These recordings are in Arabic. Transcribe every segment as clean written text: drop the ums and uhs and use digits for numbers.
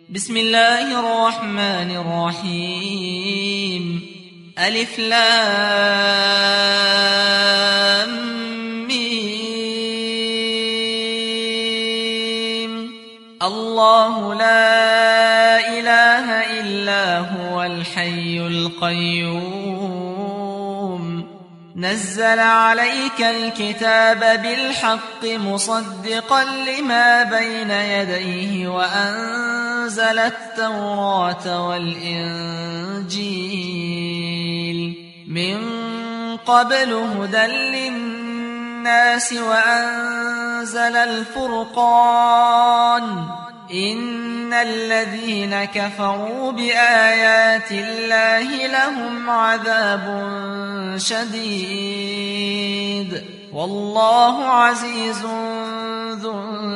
بسم الله الرحمن الرحيم. ألف لام ميم. الله لا إله إلا هو الحي القيوم. نزل عليك الكتاب بالحق مصدقا لما بين يديه وأنزل التوراة والإنجيل من قبل هدى للناس وأنزل الفرقان. إن الذين كفروا بآيات الله لهم عذاب شديد والله عزيز ذو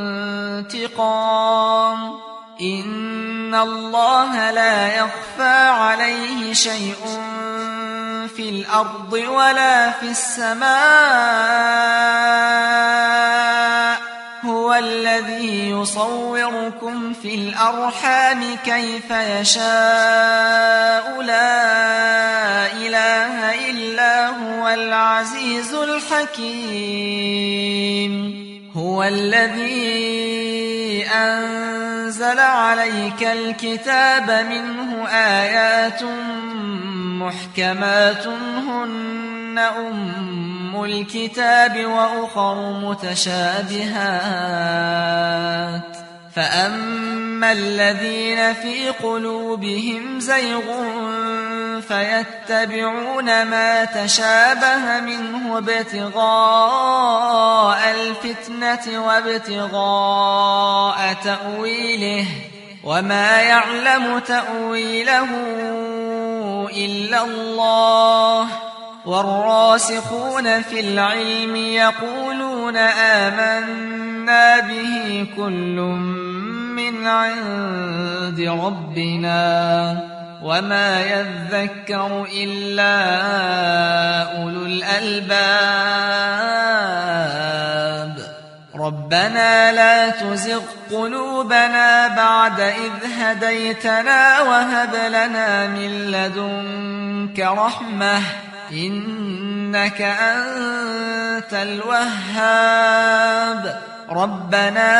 انتقام. إن الله لا يخفى عليه شيء في الأرض ولا في السماء. هو الذي يصوركم في الأرحام كيف يشاء. لا إله إلا هو العزيز الحكيم. هو الذي أنزل عليك الكتاب منه آيات محكمات هن أم الكتاب وأخر متشابهات. فأما الذين في قلوبهم زيغ فيتبعون ما تشابه منه ابتغاء الفتنة وابتغاء تأويله وما يعلم تأويله إلا الله. والراسخون في العلم يقولون آمنا به كل من عند ربنا وما يذكر إلا أولو الألباب. ربنا لا تزغ قلوبنا بعد إذ هديتنا وهب لنا من لدنك رحمة إنك أنت الوهاب. ربنا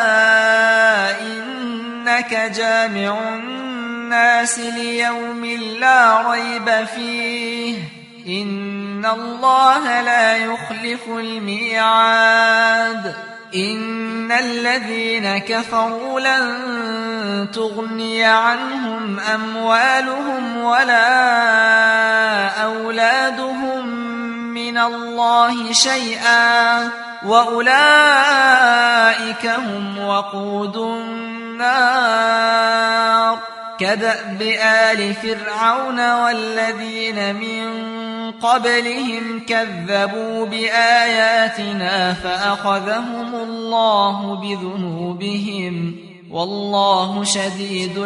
إنك جامع الناس ليوم لا ريب فيه إن الله لا يخلف الميعاد. إن الذين كفروا لن تغني عنهم أموالهم ولا أولادهم من الله شيئا وأولئك هم وقود النار. كدأب آل فرعون والذين من قبلهم كذبوا بآياتنا فأخذهم الله بذنوبهم والله شديد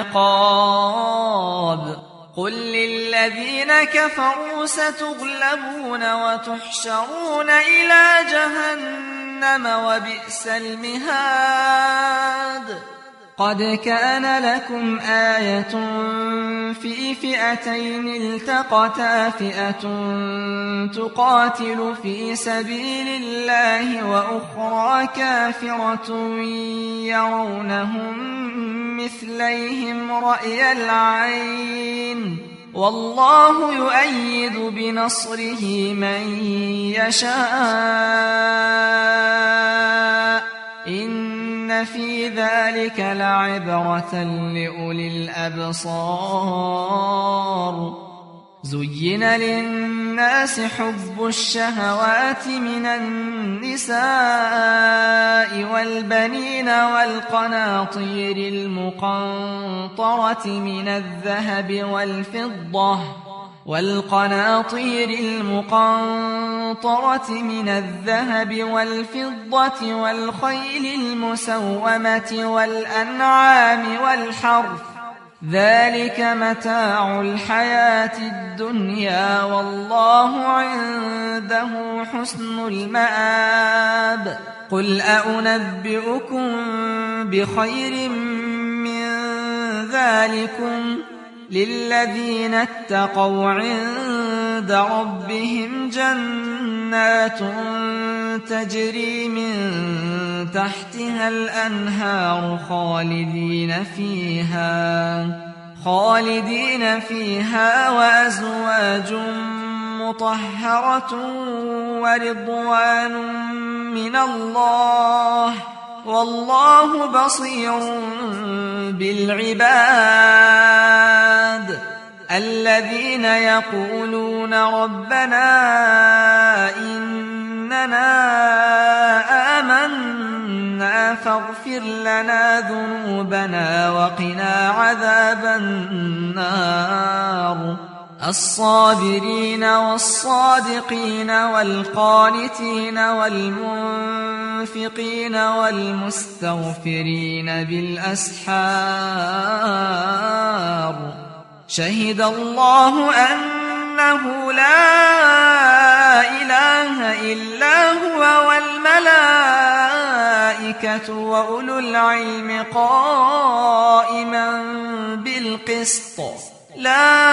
العقاب. قل للذين كفروا ستغلبون وتحشرون إلى جهنم وبئس المهاد. قد كان لكم آية في فئتين التقتا فئة تقاتل في سبيل الله وأخرى كافرة يرونهم مثليهم رأي العين والله يؤيد بنصره من يشاء. إن في ذلك لعبرة لأولي الأبصار. زين للناس حب الشهوات من النساء والبنين والقناطير المقنطرة من الذهب والفضة والخيل المسومة والأنعام والحرث ذلك متاع الحياة الدنيا والله عنده حسن المآب. قل أنبئكم بخير من ذلكم للذين اتقوا عند ربهم جنات تجري من تحتها الأنهار خالدين فيها وأزواج مطهرة ورضوان من الله والله بصير بالعباد الذين يقولون ربنا إننا آمنا فاغفر لنا ذنوبنا وقنا عذاب النار الصابرين والصادقين والقانتين والمنفقين والمستغفرين بالأسحار شهد الله أنه لا إله إلا هو والملائكة وأولو العلم قائما بالقسط لا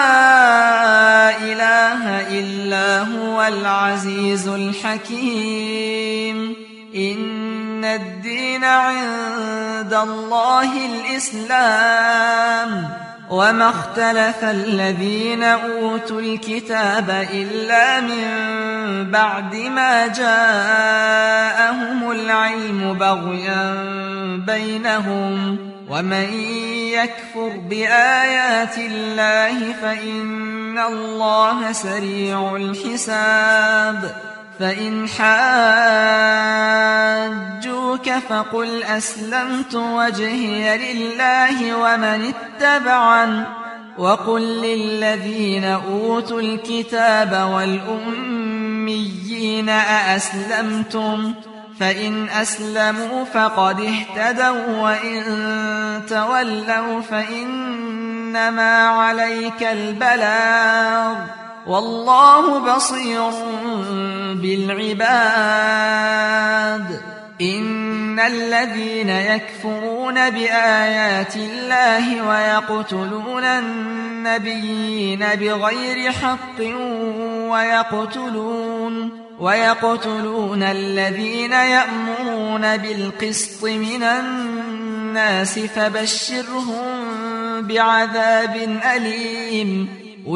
إله إلا هو العزيز الحكيم إن الدين عند الله الإسلام وما اختلف الذين أوتوا الكتاب إلا من بعد ما جاءهم العلم بغيا بينهم ومن يكفر بآيات الله فإن الله سريع الحساب فإن حاجوك فقل أسلمت وجهي لله ومن اتبعن وقل للذين أوتوا الكتاب والأميين أأسلمتم فإن أسلموا فقد اهتدوا وإن تولوا فإنما عليك البلاغ والله بصير بالعباد إن الذين يكفرون بآيات الله ويقتلون النبيين بغير حق ويقتلون الذين يأمرون بالقسط من الناس فبشرهم بعذاب أليم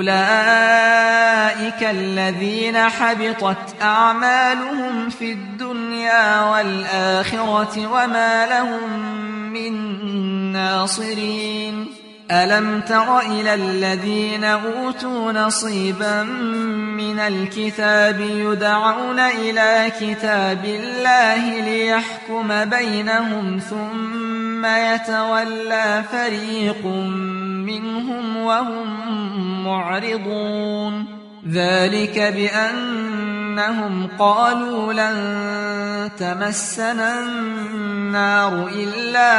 أولئك الذين حبطت أعمالهم في الدنيا والآخرة وما لهم من ناصرين ألم تر إلى الذين أوتوا نصيبا من الكتاب يدعون إلى كتاب الله ليحكم بينهم ثم يتولى فريق منهم وهم معرضون ذلك بأنهم قالوا لن تمسنا النار إلا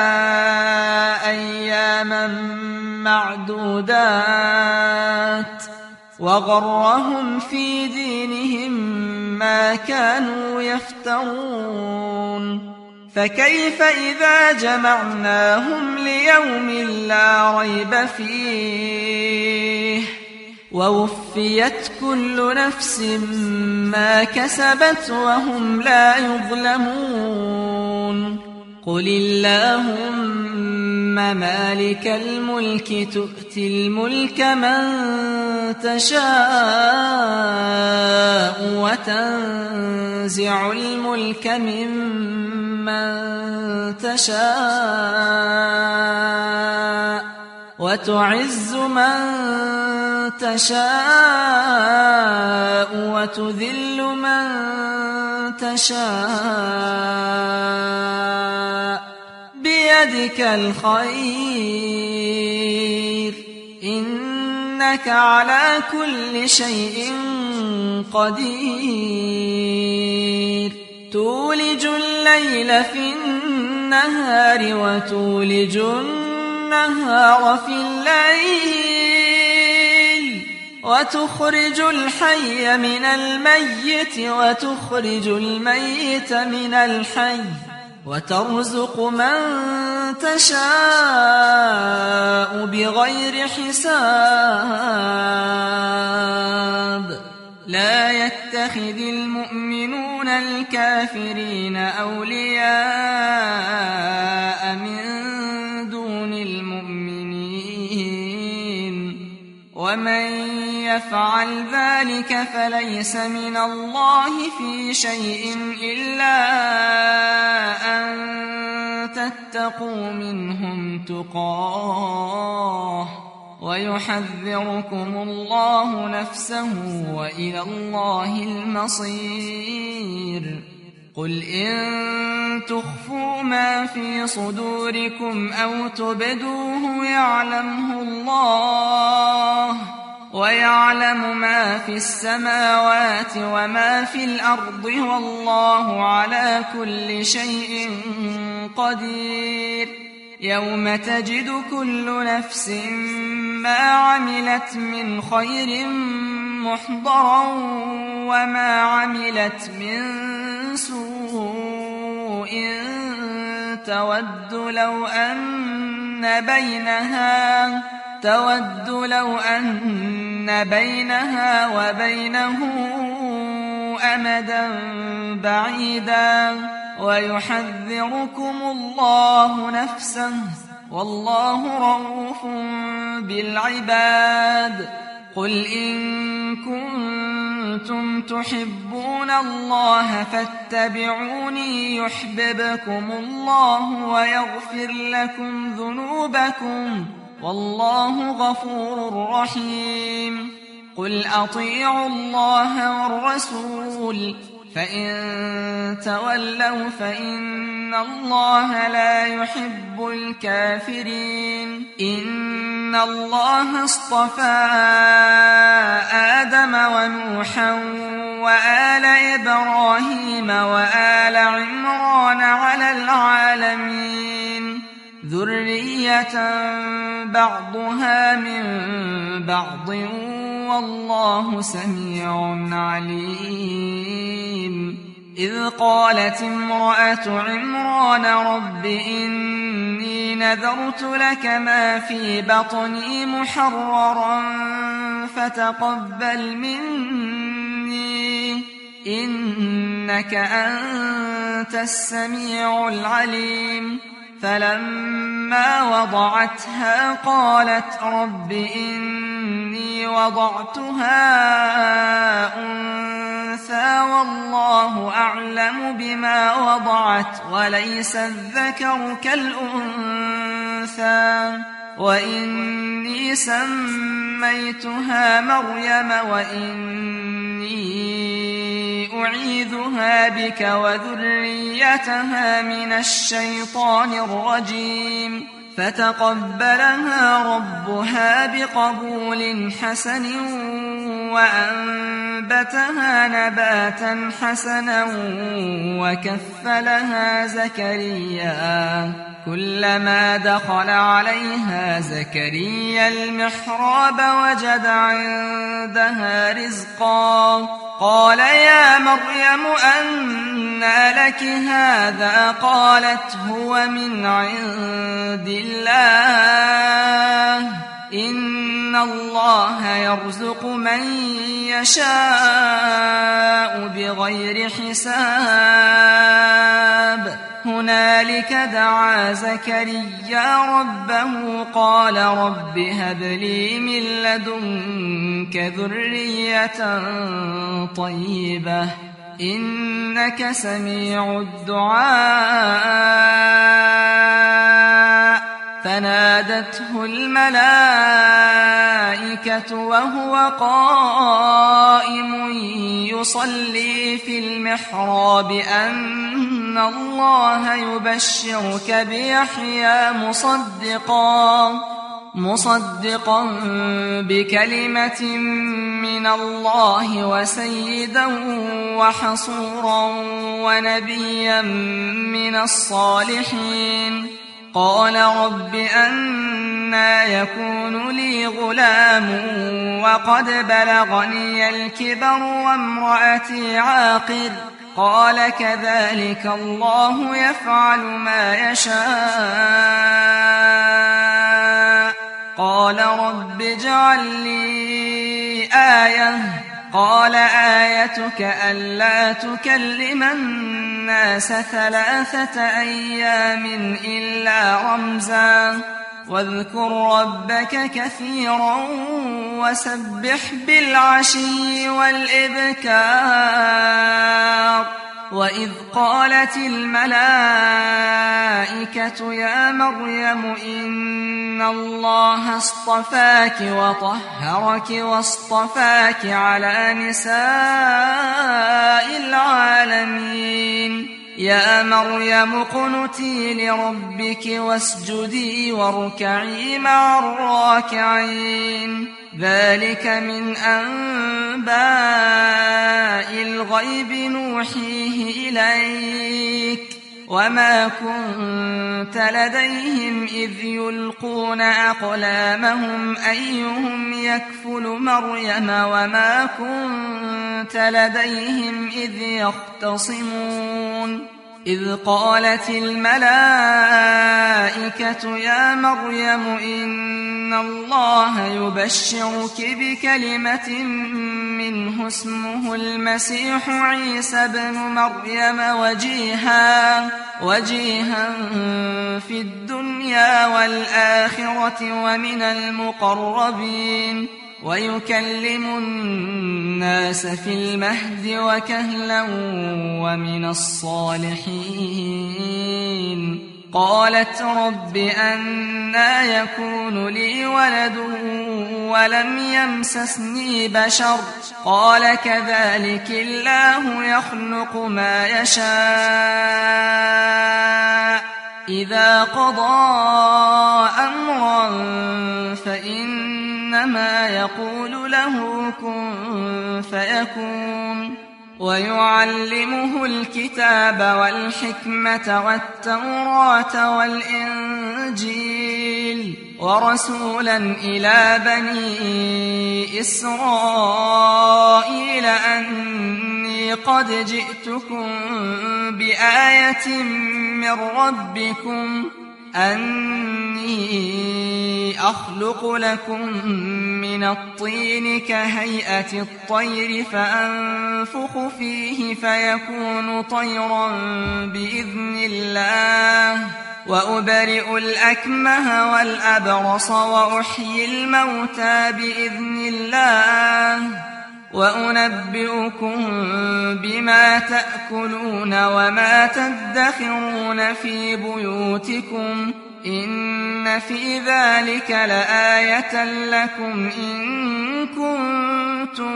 أياما معدودات وغرهم في دينهم ما كانوا يفترون فكيف إذا جمعناهم ليوم لا ريب فيه ووفيت كل نفس ما كسبت وهم لا يظلمون قل اللهم مالك الملك تؤتي الملك من تشاء وتنزع الملك ممن تشاء وتعز من تشاء وتذل من تشاء بيدك الخير إنك على كل شيء قدير تولج الليل في النهار وتولج النهار في الليل وتخرج الحي من الميت وتخرج الميت من الحي وترزق من تشاء بغير بغير حساب لا يتخذ المؤمنون الكافرين أولياء من دون المؤمنين ومن يفعل ذلك فليس من الله في شيء إلا أن تتقوا منهم تقاه ويحذركم الله نفسه وإلى الله المصير قل إن تخفوا ما في صدوركم أو تبدوه يعلمه الله ويعلم ما في السماوات وما في الأرض والله على كل شيء قدير يوم تجد كل نفس ما عملت من خير محضرا وما عملت من سوء تود لو أن بينها وبينه أمدا بعيدا ويحذركم الله نفسه والله رؤوف بالعباد قل إن كنتم تحبون الله فاتبعوني يحببكم الله ويغفر لكم ذنوبكم والله غفور رحيم قل أطيعوا الله والرسول فإن تولوا فإن الله لا يحب الكافرين إن الله اصطفى آدم ونوحا وآل إبراهيم وآل عمران على العالمين ذرية بعضها من بعض والله سميع عليم إذ قالت امرأة عمران رب إني نذرت لك ما في بطني محررا فتقبل مني إنك أنت السميع العليم فلما وضعتها قالت رب إني وضعتها أنثى والله أعلم بما وضعت وليس الذكر كالأنثى وإني سميتها مريم وإني أعيذها بك وذريتها من الشيطان الرجيم فتقبلها ربها بقبول حسن وأنبتها نباتا حسنا وكفلها زكريا كلما دخل عليها زكريا المحراب وجد عندها رزقا قال يا مريم أنى لك هذا قالت هو من عند الله إن الله يرزق من يشاء بغير حساب هنالك دعا زكريا ربه قال رب هب لي من لدنك ذرية طيبة إنك سميع الدعاء فنادته الملائكة وهو قائم يصلي في المحراب أن الله يبشرك بيحيى مصدقا بكلمة من الله وسيدا وحصورا ونبيا من الصالحين قال رب أنى يكون لي غلام وقد بلغني الكبر وامرأتي عاقر قال كذلك الله يفعل ما يشاء قال رب اجعل لي آية قال آيتك ألا تكلم الناس 3 أيام إلا رمزا واذكر ربك كثيرا وسبح بالعشي والإبكار وإذ قالت الملائكة يا مريم إن الله اصطفاك وطهرك واصطفاك على نساء العالمين يا مريم اقنتي لربك واسجدي واركعي مع الراكعين ذلك من أنباء الغيب نوحيه إليك وما كنت لديهم إذ يلقون أقلامهم أيهم يكفل مريم وما كنت لديهم إذ يختصمون إذ قالت الملائكة يا مريم إن الله يبشرك بكلمة منه اسمه المسيح عيسى بن مريم وجيها في الدنيا والآخرة ومن المقربين ويكلم الناس في المهد وكهلا ومن الصالحين قالت رب أنى يكون لي ولد ولم يمسسني بشر قال كذلك الله يخلق ما يشاء إذا قضى أمرا فإنما يقول له كن فيكون ويعلمه الكتاب والحكمة والتوراة والإنجيل ورسولا إلى بني إسرائيل أني قد جئتكم بآية من ربكم أني أخلق لكم من الطين كهيئة الطير فأنفخ فيه فيكون طيرا بإذن الله وأبرئ الأكمه والأبرص وأحيي الموتى بإذن الله وأنبئكم بما تأكلون وما تدخرون في بيوتكم إن في ذلك لآية لكم إن كنتم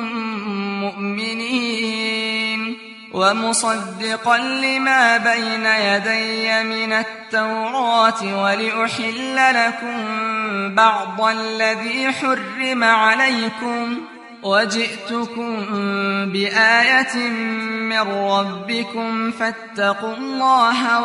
مؤمنين ومصدقا لما بين يدي من التوراة ولأحل لكم بعض الذي حرم عليكم وجئتكم بآية من ربكم فاتقوا الله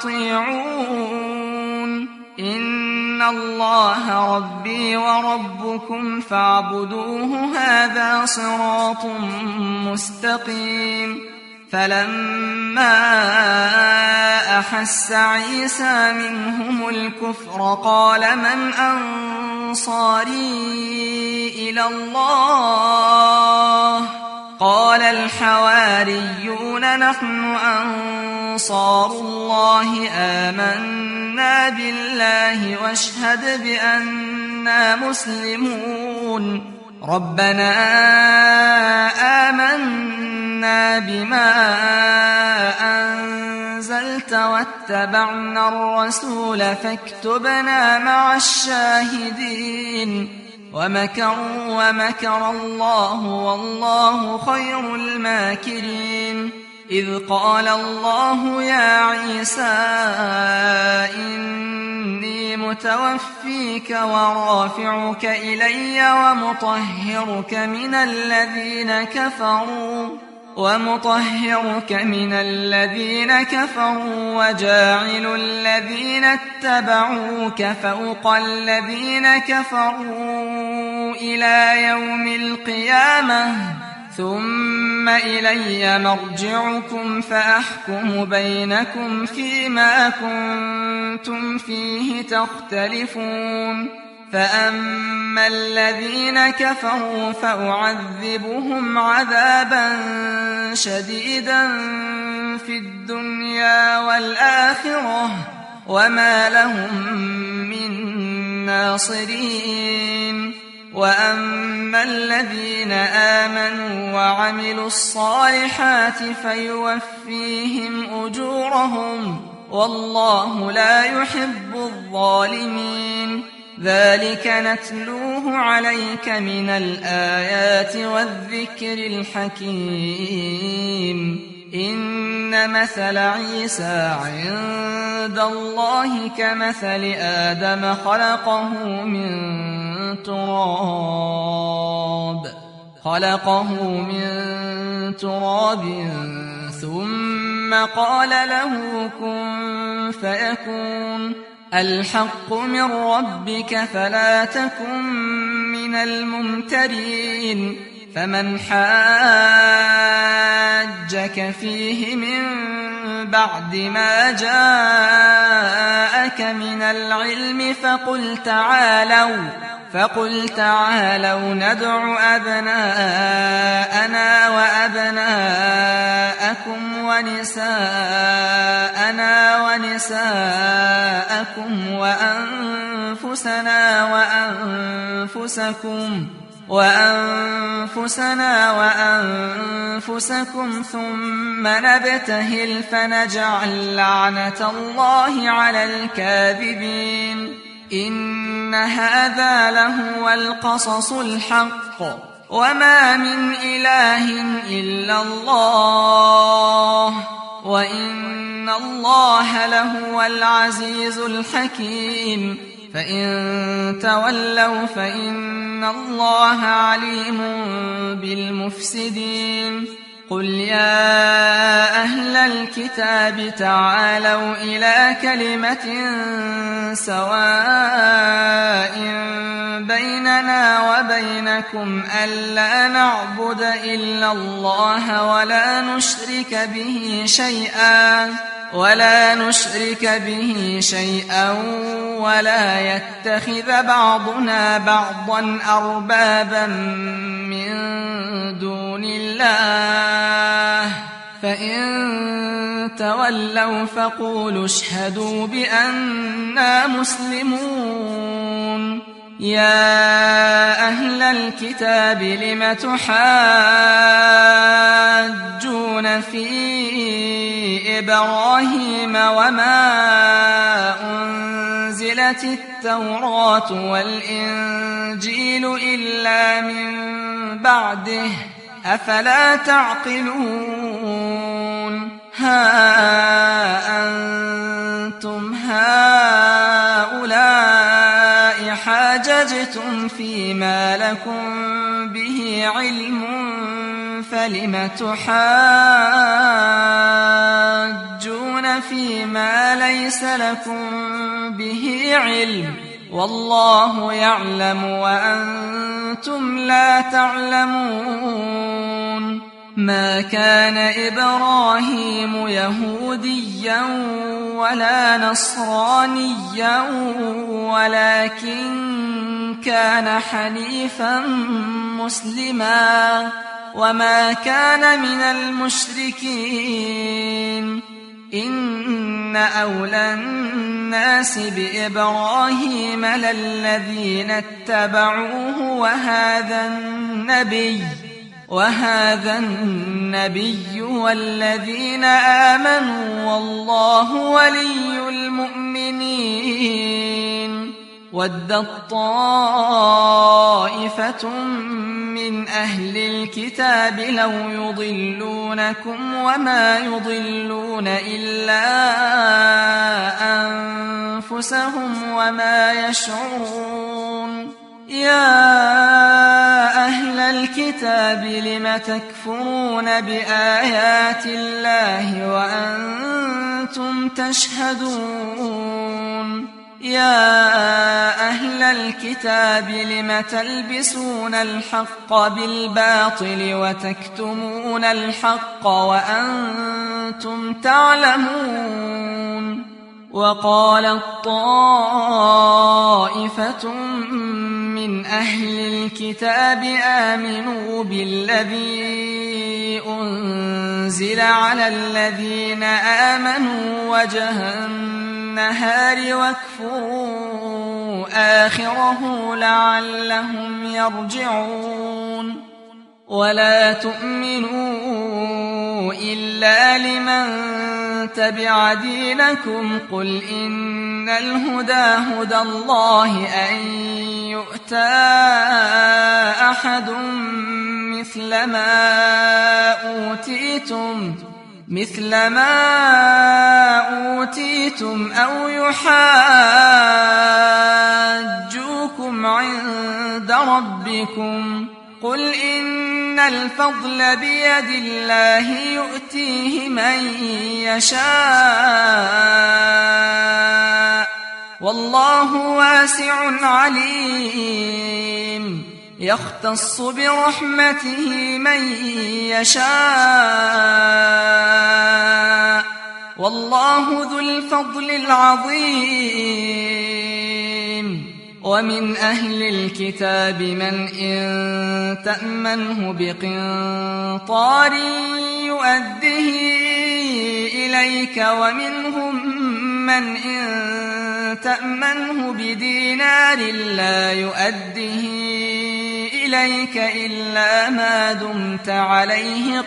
وأطيعون إن الله ربي وربكم فاعبدوه هذا صراط مستقيم فلما أحس عيسى منهم الكفر قال من أنصاري إلى الله قال الحواريون نحن أنصار الله آمنا بالله واشهد بأننا مسلمون ربنا آمنا بما أنزلت واتبعنا الرسول فاكتبنا مع الشاهدين ومكروا ومكر الله والله خير الماكرين إذ قال الله يا عيسى إني متوفيك ورافعك إلي ومطهرك من الذين كفروا وجاعل الذين اتبعوك فوق الذين كفروا إلى يوم القيامة ثم إلي مرجعكم فأحكم بينكم فيما كنتم فيه تختلفون فأما الذين كفروا فأعذبهم عذابا شديدا في الدنيا والآخرة وما لهم من ناصرين. وأما الذين آمنوا وعملوا الصالحات فيوفيهم أجورهم والله لا يحب الظالمين. ذلك نتلوه عليك من الآيات والذكر الحكيم. إن مثل عيسى عند الله كمثل آدم خلقه من تراب ثم قال له كن فيكون. الحق من ربك فلا تكن من الممترين. فمن حاجك فيه من بعد ما جاءك من العلم فقل تعالوا ندع أبناءنا وأبناءكم ونساءنا ونساءكم وأنفسنا وأنفسكم ثم نبتهل فنجعل لعنة الله على الكاذبين. إن هذا لهو القصص الحق وما من إله إلا الله وإن الله لهو العزيز الحكيم. فإن تولوا فإن الله عليم بالمفسدين. قل يا أهل الكتاب تعالوا إلى كلمة سواء بيننا وبينكم ألا نعبد إلا الله ولا نشرك به شيئا ولا يتخذ بعضنا بعضا أربابا من دون الله. فإن تولوا فقولوا اشهدوا بأننا مسلمون. يا أهل الكتاب لم تحاجون في إبراهيم وما أنزلت التوراة والإنجيل إلا من بعده أفلا تعقلون. ها أنتم هؤلاء حاججتم فيما لكم به علم فلم تحاجون فيما ليس لكم به علم والله يعلم وأنتم لا تعلمون. ما كان إبراهيم يهوديا ولا نصرانيا ولكن كان حنيفا مسلما وما كان من المشركين. إن أولى الناس بإبراهيم للذين اتبعوه وهذا النبي والذين آمنوا والله ولي المؤمنين. ودت طائفة من أهل الكتاب لو يضلونكم وما يضلون إلا أنفسهم وما يشعرون. يا أهل الكتاب لم تكفرون بآيات الله وأنتم تشهدون. يا أهل الكتاب لم تلبسون الحق بالباطل وتكتمون الحق وأنتم تعلمون. وقالت طائفة من أهل الكتاب آمنوا بالذي أنزل على الذين آمنوا وجه النهار واكفروا آخره لعلهم يرجعون ولا تؤمنوا إلا لمن تبع دينكم قل إن الهدى هدى الله أن يؤتى أحد مثل ما أوتيتم أو يحاجوكم عند ربكم قل إن الفضل بيد الله يؤتيه من يشاء والله واسع عليم يختص برحمته من يشاء والله ذو الفضل العظيم ومن أهل الكتاب من إن تأمنه بقنطار يؤده إليك ومنهم من إن تأمنه بدينار لا يؤده إليك إلا ما دمت عليه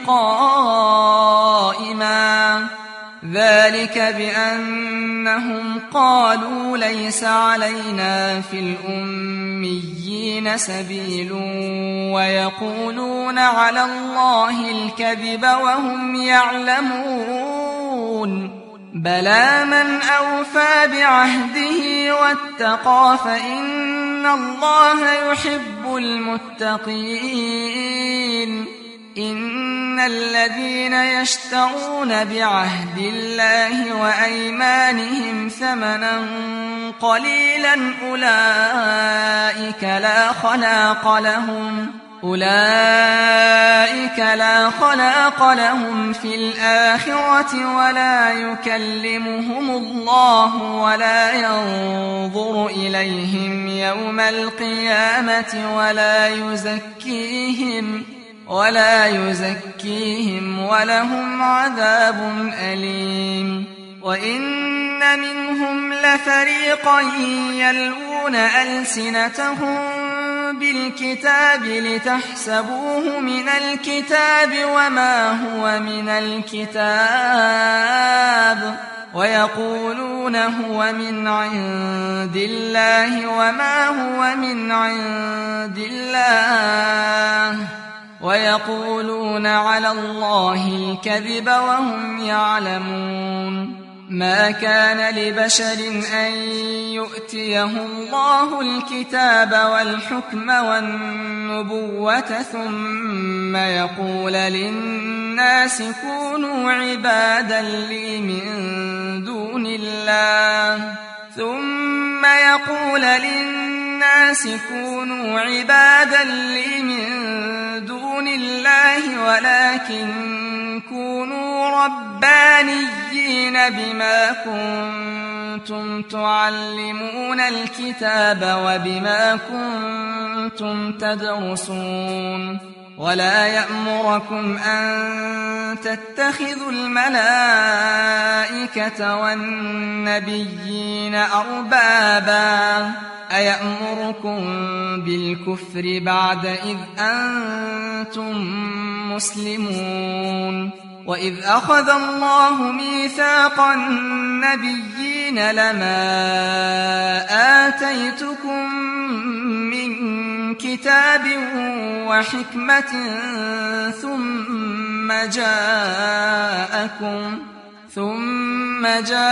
قائما ذلك بأنهم قالوا ليس علينا في الأميين سبيل ويقولون على الله الكذب وهم يعلمون بلى من أوفى بعهده واتقى فإن الله يحب المتقين إن الذين يشترون بعهد الله وأيمانهم ثمنا قليلا أولئك لا خلاق لهم في الآخرة ولا يكلمهم الله ولا ينظر إليهم يوم القيامة ولا يزكيهم ولهم عذاب أليم وإن منهم لفريقا يلوون ألسنتهم بالكتاب لتحسبوه من الكتاب وما هو من الكتاب ويقولون هو من عند الله وما هو من عند الله ويقولون على الله الكذب وهم يعلمون ما كان لبشر أن يؤتيه الله الكتاب والحكم والنبوة ثم يقول للناس كونوا عبادا لي من دون الله ولكن كونوا ربانيين بما كنتم تعلمون الكتاب وبما كنتم تدرسون ولا يأمركم أن تتخذوا الملائكة والنبيين أربابا أيأمركم بالكفر بعد إذ أنتم مسلمون وإذ أخذ الله ميثاق النبيين لما آتيتكم من كتاب وحكمة ثم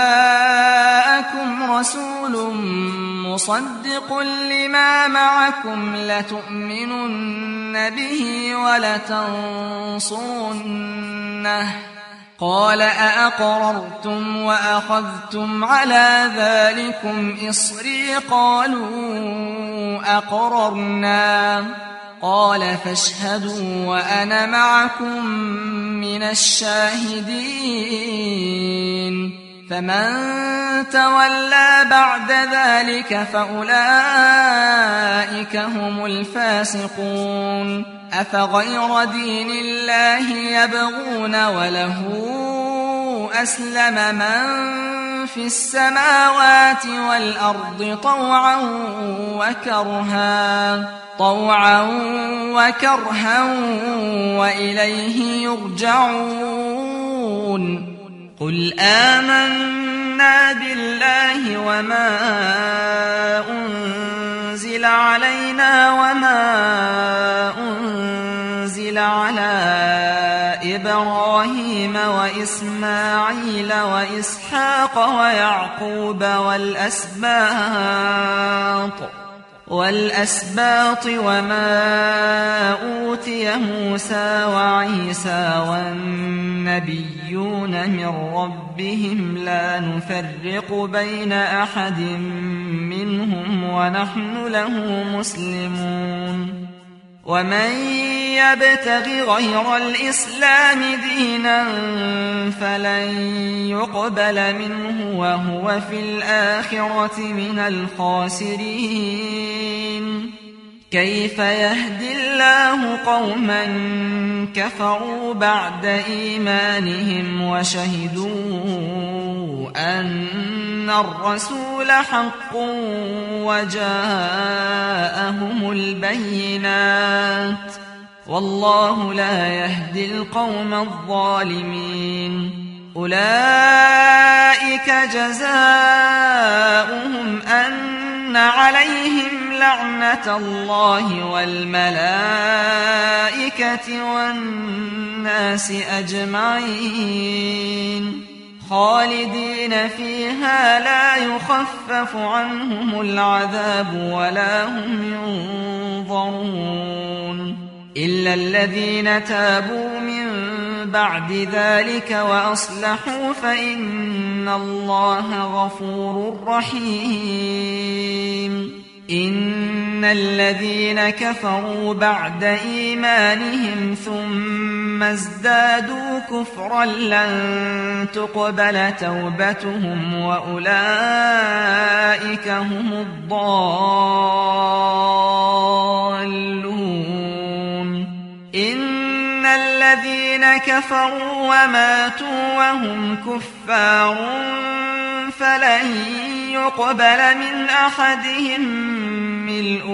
جاءكم رسول مصدق لما معكم لتؤمنن به ولتنصرنه قال أأقررتم وأخذتم على ذلكم إصري قالوا أقررنا قال فاشهدوا وأنا معكم من الشاهدين فمن تولى بعد ذلك فأولئك هم الفاسقون أفغير دين الله يبغون وله أسلم من في السماوات والأرض طوعا وكرها وإليه يرجعون قل آمنا بالله وما أنزل علينا وما أنزل على إبراهيم وإسماعيل وإسحاق ويعقوب والأسباط وما أوتي موسى وعيسى والنبيون من ربهم لا نفرق بين أحد منهم ونحن له مسلمون ومن يبتغ غير الإسلام دينا فلن يقبل منه وهو في الآخرة من الخاسرين كيف يهدي الله قوما كفروا بعد إيمانهم وشهدوا أن الرسول حق وجاءهم البينات والله لا يهدي القوم الظالمين أولئك جزاؤهم أن عليهم لعنة الله والملائكة والناس أجمعين خالدين فيها لا يخفف عنهم العذاب ولا هم ينظرون إلا الذين تابوا من بعد ذلك وأصلحوا فإن الله غفور رحيم إن الذين كفروا بعد إيمانهم ثم ازدادوا كفرا لن تقبل توبتهم وأولئك هم الضالون إن الذين كفروا وماتوا وهم كفار فلن يقبل من أحدهم ملء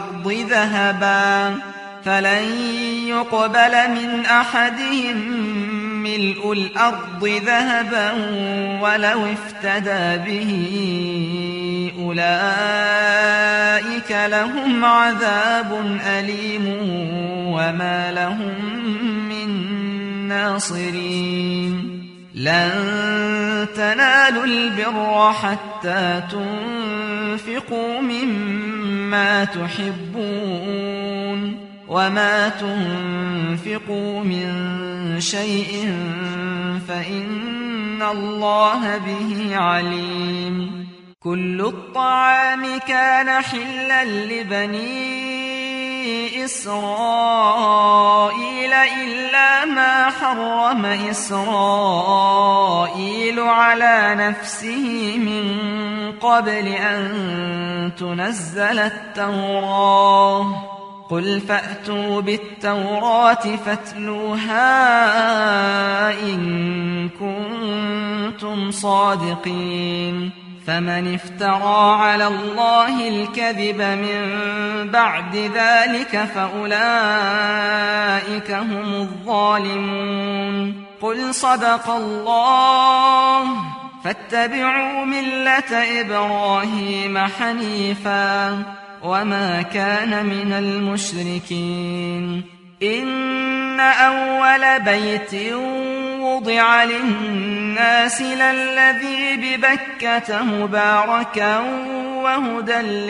الأرض ذهبا ولو افتدى به أولئك لهم عذاب أليم وما لهم من ناصرين لن تنالوا البر حتى تنفقوا مما تحبون وما تنفقوا من شيء فإن الله به عليم كل الطعام كان حلا لبني إسرائيل إلا ما حرم إسرائيل على نفسه من قبل أن تنزل التوراة قل فأتوا بالتوراة فاتلوها إن كنتم صادقين فمن افترى على الله الكذب من بعد ذلك فأولئك هم الظالمون قل صدق الله فاتبعوا ملة إبراهيم حنيفا وما كان من المشركين إن أول بيت وضع للناس للذي ببكة مباركا وهدى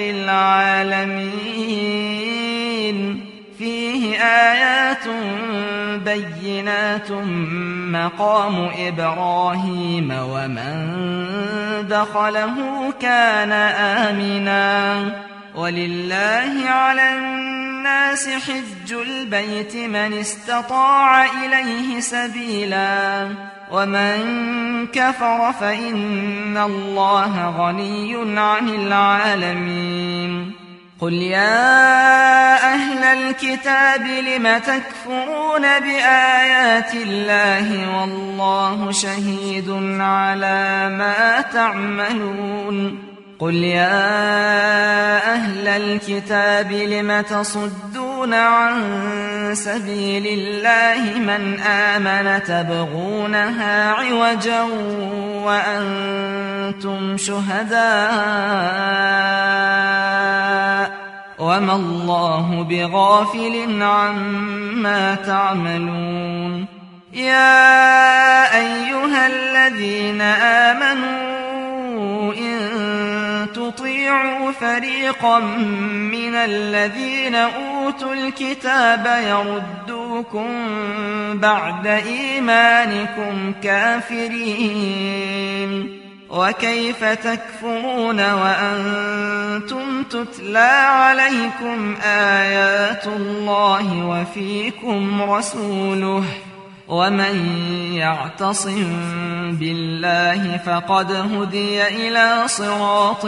للعالمين فيه آيات بينات مقام إبراهيم ومن دخله كان آمنا ولله على الناس حج البيت من استطاع إليه سبيلا ومن كفر فإن الله غني عن العالمين. قل يا أهل الكتاب لم تكفرون بآيات الله والله شهيد على ما تعملون. قل يا أهل الكتاب لم تصدون عن سبيل الله من آمن تبغونها عوجا وأنتم شهداء وما الله بغافل عما تعملون. يا أيها الذين آمنوا إن تطيعوا فريقا من الذين أوتوا الكتاب يردوكم بعد إيمانكم كافرين وكيف تكفرون وأنتم تتلى عليكم آيات الله وفيكم رسوله ومن يعتصم بالله فقد هدي إلى صراط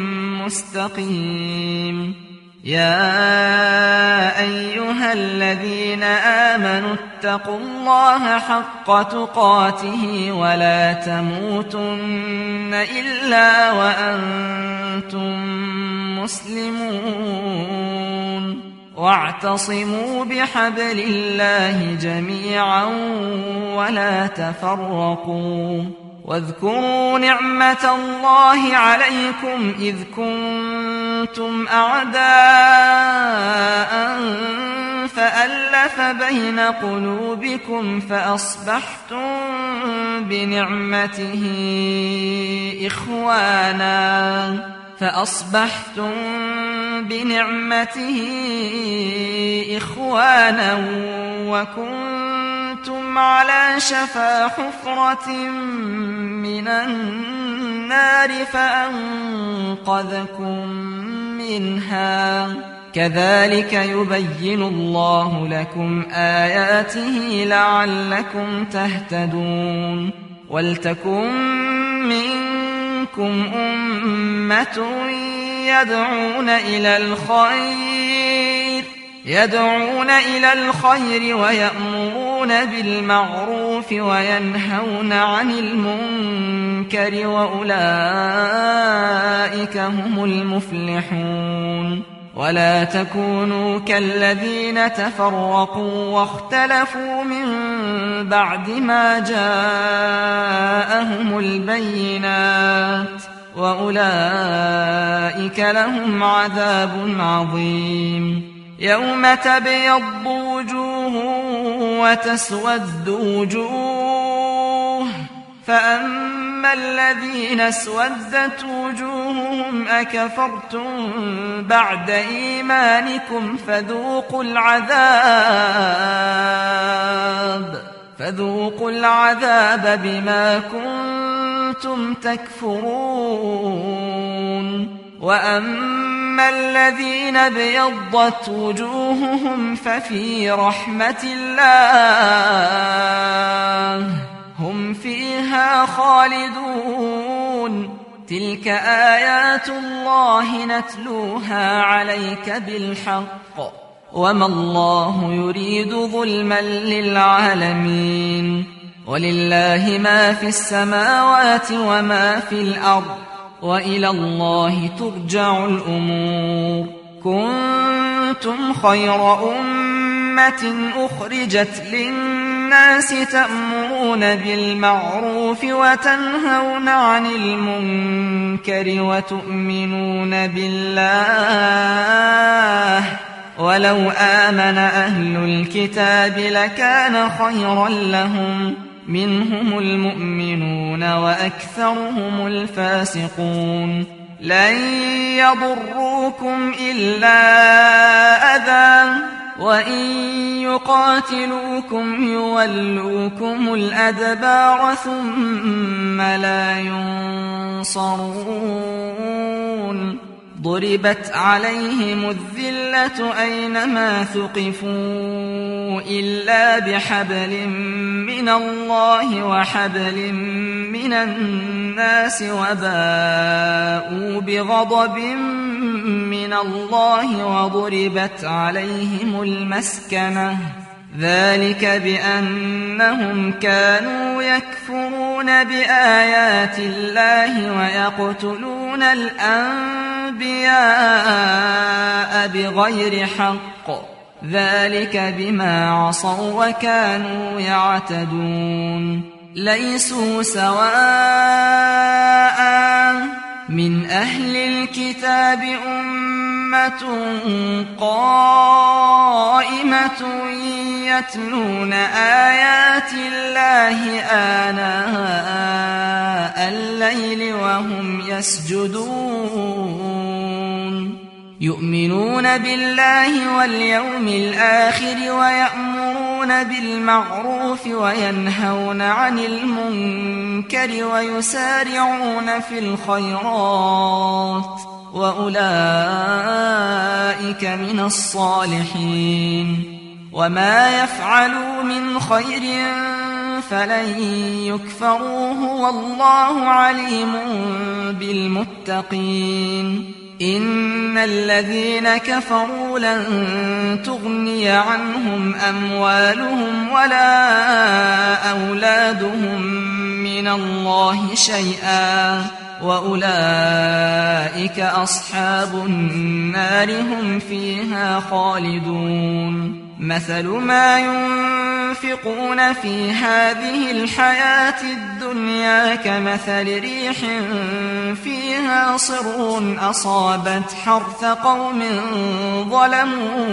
مستقيم. يا أيها الذين آمنوا اتقوا الله حق تقاته ولا تموتن إلا وأنتم مسلمون واعتصموا بحبل الله جميعا ولا تفرقوا. واذكروا نعمة الله عليكم إذ كنتم أعداء فألف بين قلوبكم فأصبحتم بنعمته إخوانا وكنتم على شفا حفرة من النار فأنقذكم منها. كذلك يبين الله لكم آياته لعلكم تهتدون. ولتكن منكم أمة يدعون إلى الخير ويأمرون بالمعروف وينهون عن المنكر وأولئك هم المفلحون. ولا تكونوا كالذين تفرقوا واختلفوا من بعد ما جاءهم البينات وأولئك لهم عذاب عظيم. يوم تبيض وجوه وتسود وجوه فأما الذين اسودت وجوههم أكفرتم بعد إيمانكم فذوقوا العذاب بما كنتم تكفرون. وأما الذين ابيضت وجوههم ففي رحمة الله هم فيها خالدون. تلك آيات الله نتلوها عليك بالحق وما الله يريد ظلما للعالمين. ولله ما في السماوات وما في الأرض وإلى الله ترجع الأمور. كنتم خير أمة أخرجت للناس تأمرون بالمعروف وتنهون عن المنكر وتؤمنون بالله ولو آمن أهل الكتاب لكان خيرا لهم منهم المؤمنون وأكثرهم الفاسقون. لن يضروكم إلا أذى وإن يقاتلوكم يولوكم الأدبار ثم لا ينصرون. ضربت عليهم الذلة أينما ثقفوا إلا بحبل من الله وحبل من الناس وباءوا بغضب من الله وضربت عليهم المسكنة ذلك بأنهم كانوا يكفرون بآيات الله ويقتلون الأنبياء بغير حق ذلك بما عصوا وكانوا يعتدون ليسوا سواء من أهل الكتاب أمة قائمة يتلون آيات الله آناء الليل وهم يسجدون يؤمنون بالله واليوم الآخر ويأمرون بالمعروف وينهون عن المنكر ويسارعون في الخيرات وأولئك من الصالحين وما يفعلوا من خير فلن يكفروه والله عليم بالمتقين إن الذين كفروا لن تغني عنهم أموالهم ولا أولادهم من الله شيئا وأولئك أصحاب النار هم فيها خالدون مثل ما ينفقون في هذه الحياة الدنيا كمثل ريح فيها صر أصابت حرث قوم ظلموا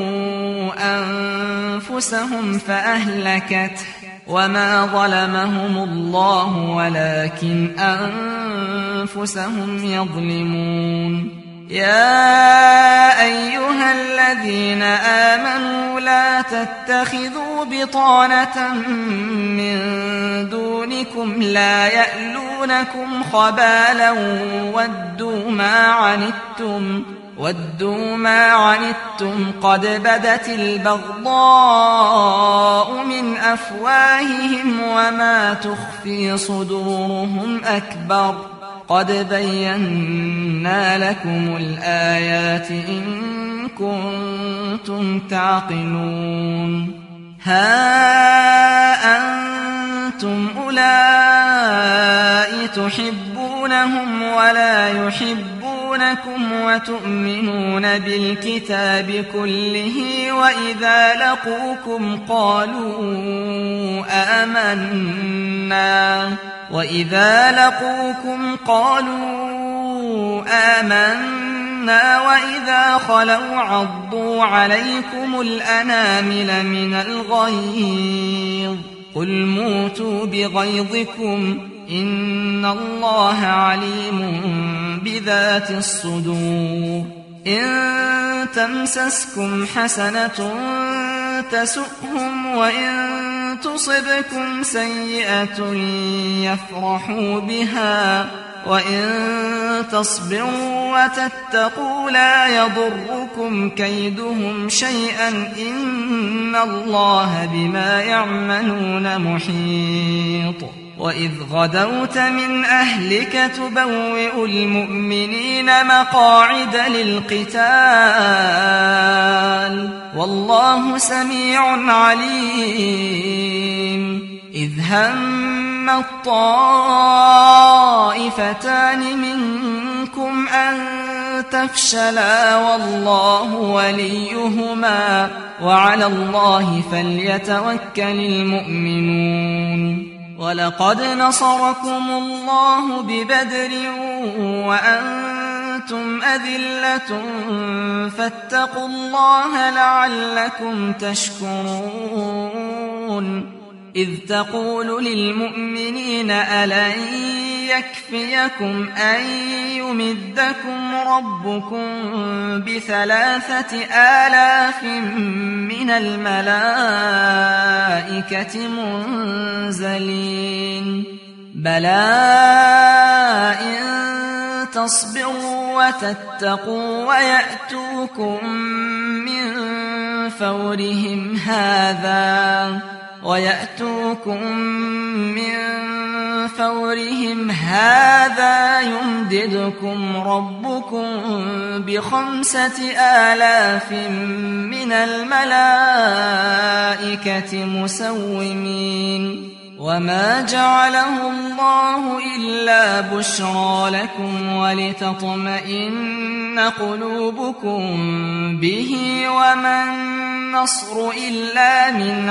أنفسهم فأهلكته وما ظلمهم الله ولكن أنفسهم يظلمون يا أيها الذين آمنوا لا تتخذوا بطانة من دونكم لا يألونكم خبالا ودوا ما عنتم قد بدت البغضاء من أفواههم وما تخفي صدورهم أكبر قد بينا لكم الآيات إن كنتم تعقلون ها أنتم أولئك تحبونهم ولا يحبونكم وتؤمنون بالكتاب كله وإذا لقوكم قالوا آمنا وإذا خلوا عضوا عليكم الأنامل من الغيظ قل موتوا بغيظكم إن الله عليم بذات الصدور إن تمسسكم حسنة تسؤهم وإن تصبكم سيئة يفرحوا بها وإن تصبروا وتتقوا لا يضركم كيدهم شيئا إن الله بما يعملون محيط وإذ غدوت من أهلك تبوئ المؤمنين مقاعد للقتال والله سميع عليم إذ هم الطائفتان منكم أن تفشلا والله وليهما وعلى الله فليتوكل المؤمنون ولقد نصركم الله ببدر وأنتم أذلة فاتقوا الله لعلكم تشكرون إذ تقول للمؤمنين ألن يكفيكم أن يمدكم ربكم ب3,000 من الملائكة منزلين بلى إن تصبروا وتتقوا ويأتوكم من فورهم هذا يمددكم ربكم ب5,000 من الملائكة مسومين وما جعله الله إلا بشرى لكم ولتطمئن قلوبكم به وما النصر إلا من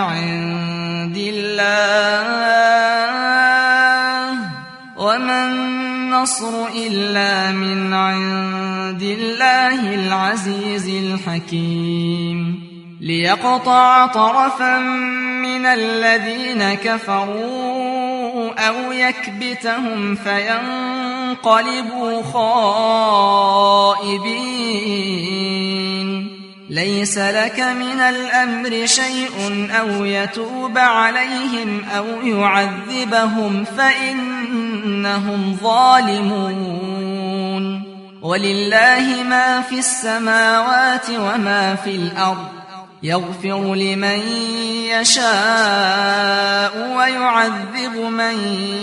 عند الله العزيز الحكيم ليقطع طرفا من الذين كفروا أو يكبتهم فينقلبوا خائبين ليس لك من الأمر شيء أو يتوب عليهم أو يعذبهم فإنهم ظالمون ولله ما في السماوات وما في الأرض يغفر لمن يشاء ويعذب من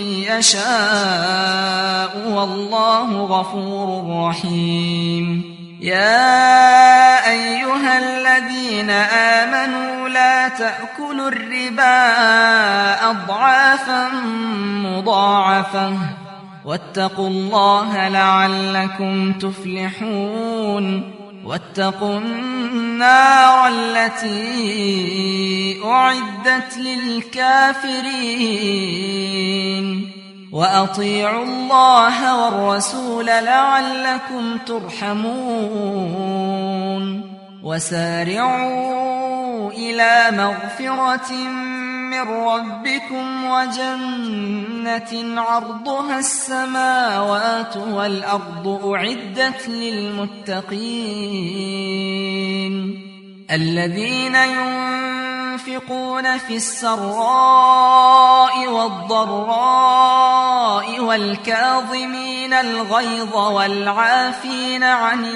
يشاء والله غفور رحيم يا أيها الذين آمنوا لا تأكلوا الربا أضعافا مضاعفة واتقوا الله لعلكم تفلحون واتقوا النار التي أعدت للكافرين وأطيعوا الله والرسول لعلكم ترحمون وسارعوا إلى مغفرة من ربكم وجنة عرضها السماوات والأرض أعدت للمتقين الذين ينفقون في السراء والضراء والكاظمين الغيظ والعافين عن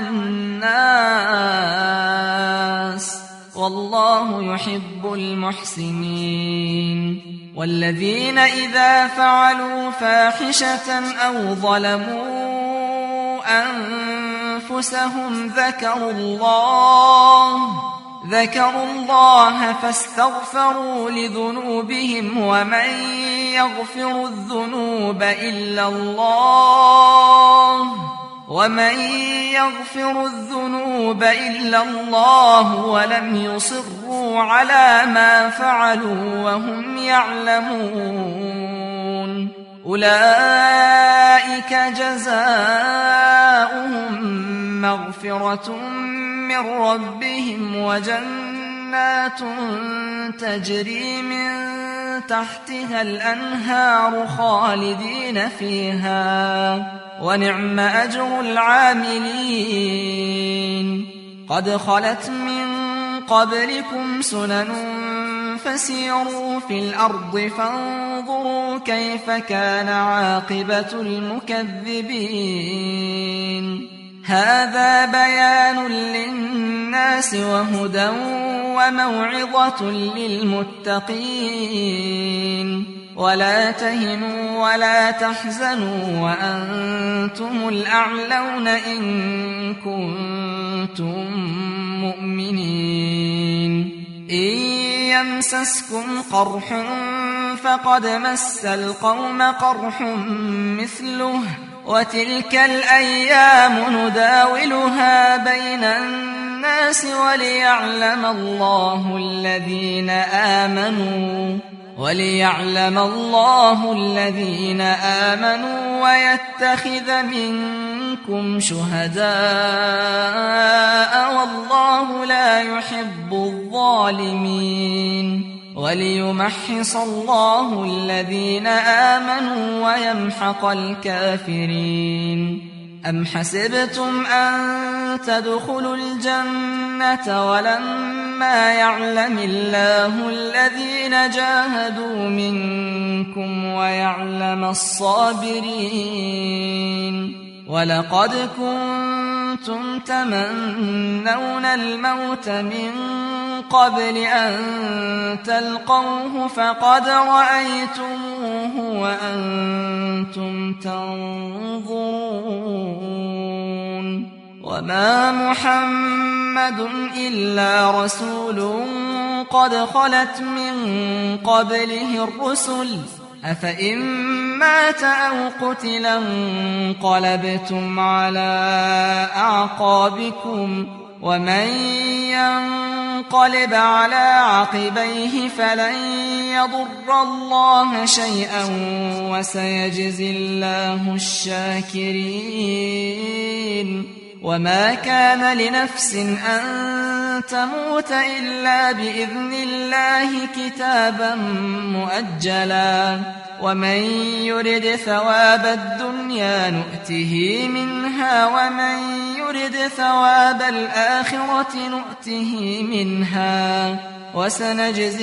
الناس والله يحب المحسنين والذين إذا فعلوا فاحشة أو ظلموا أنفسهم ذكروا الله فاستغفروا لذنوبهم ومن يغفر الذنوب إلا الله ولم يصروا على ما فعلوا وهم يعلمون أولئك جزاؤهم مغفرة من ربهم وجنات تجري من تحتها الأنهار خالدين فيها ونعم أجر العاملين قد خلت من قبلكم سنن فسيروا في الأرض فانظروا كيف كان عاقبة المكذبين هذا بيان للناس وهدى وموعظة للمتقين ولا تهنوا ولا تحزنوا وأنتم الأعلون إن كنتم مؤمنين إن يمسسكم قرح فقد مس القوم قرح مثله وتلك الأيام نداولها بين الناس وليعلم الله الذين آمنوا ويتخذ منكم شهداء والله لا يحب الظالمين وليمحص الله الذين آمنوا ويمحق الكافرين أم حسبتم أن تدخلوا الجنة ولما يعلم الله الذين جاهدوا منكم ويعلم الصابرين ولقد كنتم تمنون الموت من قبل أن تلقوه فقد رأيتموه وأنتم تنظرون وما محمد إلا رسول قد خلت من قبله الرسل أفإن مات أو قتلا انقلبتم على أعقابكم ومن ينقلب على عقبيه فلن يضر الله شيئا وسيجزي الله الشاكرين وما كان لنفس أن تموت إلا بإذن الله كتابا مؤجلا ومن يرد ثواب الدنيا نؤته منها ومن يرد ثواب الآخرة نؤته منها وسنجزي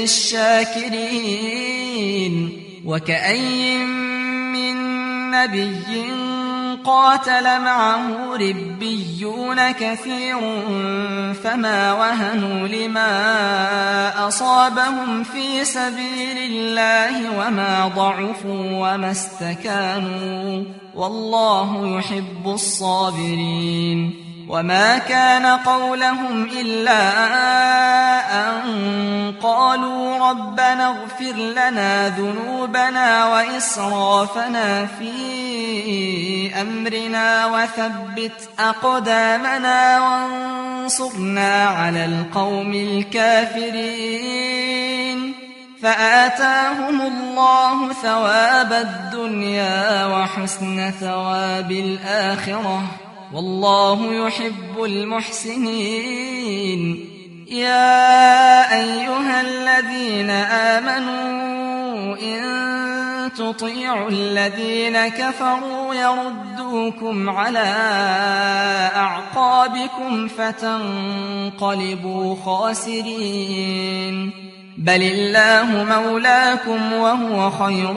الشاكرين وكأي من نبي قاتل معه ربيون كثير فما وهنوا لما أصابهم في سبيل الله وما ضعفوا وما استكانوا والله يحب الصابرين وما كان قولهم إلا أن قالوا ربنا اغفر لنا ذنوبنا وإسرافنا في أمرنا وثبت أقدامنا وانصرنا على القوم الكافرين فآتاهم الله ثواب الدنيا وحسن ثواب الآخرة والله يحب المحسنين يا أيها الذين آمنوا إن تطيعوا الذين كفروا يردوكم على أعقابكم فتنقلبوا خاسرين بل الله مولاكم وهو خير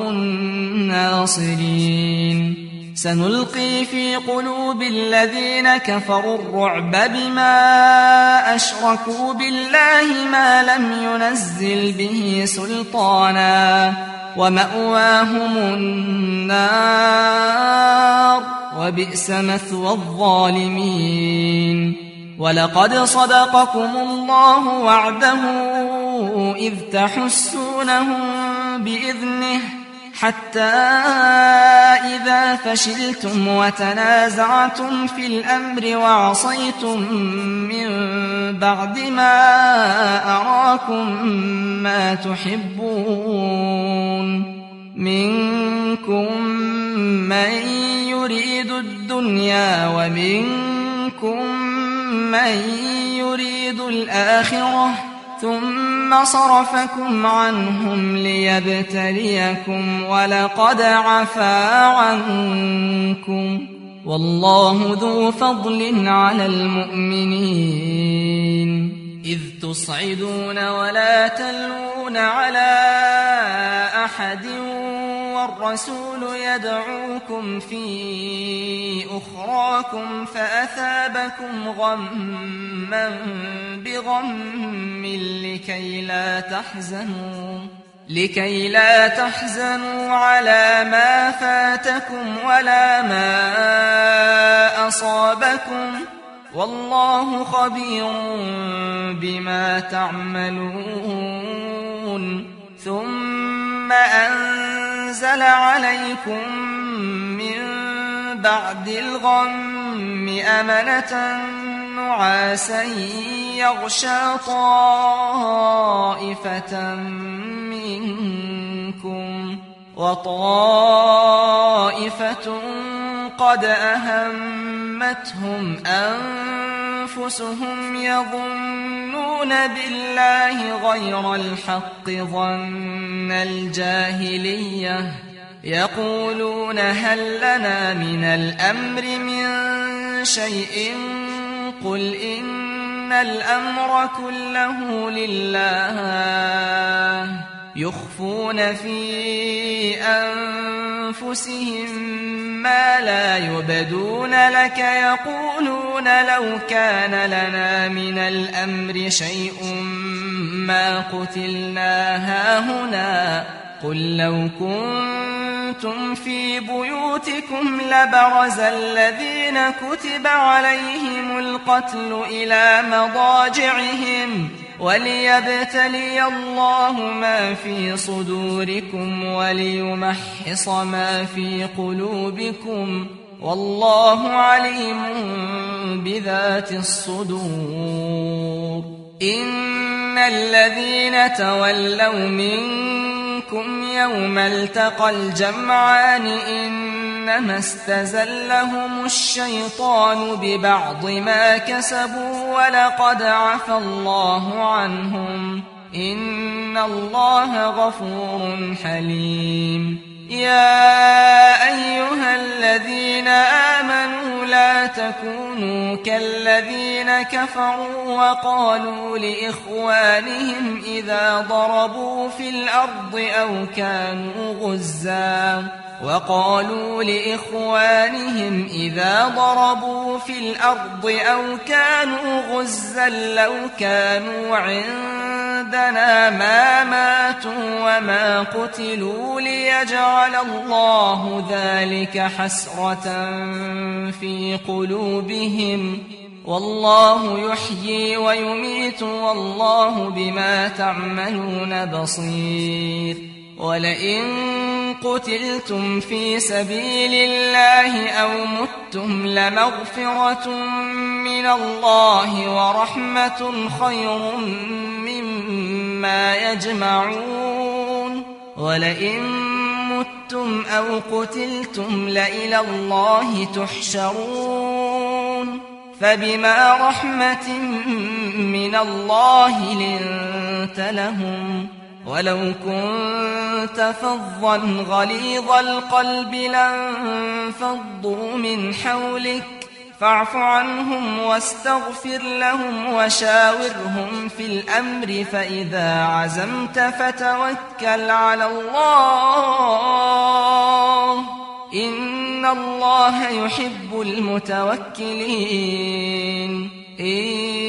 الناصرين سنلقي في قلوب الذين كفروا الرعب بما أشركوا بالله ما لم ينزل به سلطانا ومأواهم النار وبئس مثوى الظالمين ولقد صدقكم الله وعده إذ تحسونهم بإذنه حتى إذا فشلتم وتنازعتم في الأمر وعصيتم من بعد ما أراكم ما تحبون منكم من يريد الدنيا ومنكم من يريد الآخرة ثم صرفكم عنهم ليبتليكم ولقد عفا عنكم والله ذو فضل على المؤمنين إذ تصعدون ولا تلوون على أحد والرسول يدعوكم في أخراكم فأثابكم غما بغم لكي لا تحزنوا على ما فاتكم ولا ما أصابكم والله خبير بما تعملون ثم أنزل عليكم من بعد الغم أمنة نعاسا يغشى طائفة منكم وطائفة قد أهمتهم أنفسهم يظنون بالله غير الحق ظن الجاهلية يقولون هل لنا من الأمر من شيء قل إن الأمر كله لله يخفون في أنفسهم ما لا يبدون لك يقولون لو كان لنا من الأمر شيء ما قتلنا هاهنا قل لو كنتم في بيوتكم لبرز الذين كتب عليهم القتل إلى مضاجعهم وليبتلي الله ما في صدوركم وليمحص ما في قلوبكم والله عليم بذات الصدور. إن الذين تولوا منكم يوم التقى الجمعان إنما استزلهم الشيطان ببعض ما كسبوا ولقد عفى الله عنهم إن الله غفور حليم. يا أيها الذين آمنوا لا تكونوا كالذين كفروا وقالوا لإخوانهم إذا ضربوا في الأرض أو كانوا غزا لو كانوا عندنا ما ماتوا وما قتلوا ليجعل الله ذلك حسرة في قلوبهم والله يحيي ويميت والله بما تعملون بصير. ولئن قتلتم في سبيل الله أو متم لمغفرة من الله ورحمة خير مما يجمعون. ولئن متم أو قتلتم لإلى الله تحشرون. فبما رحمة من الله لنت لهم ولو كنت فظا غليظ القلب لانفضوا من حولك فاعف عنهم واستغفر لهم وشاورهم في الأمر فإذا عزمت فتوكل على الله إن الله يحب المتوكلين. إن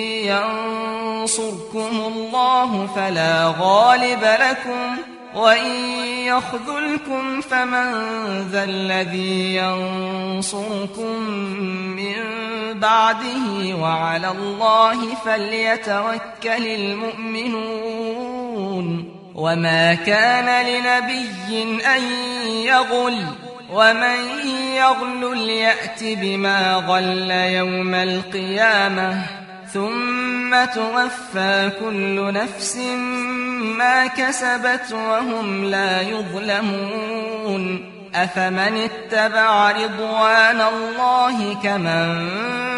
ينصركم الله فلا غالب لكم وإن يخذلكم فمن ذا الذي ينصركم من بعده وعلى الله فليتوكل المؤمنون. وما كان لنبي أن يغل ومن يغل يأت بما غل يوم القيامة ثم توفى كل نفس ما كسبت وهم لا يظلمون. أفمن اتبع رضوان الله كمن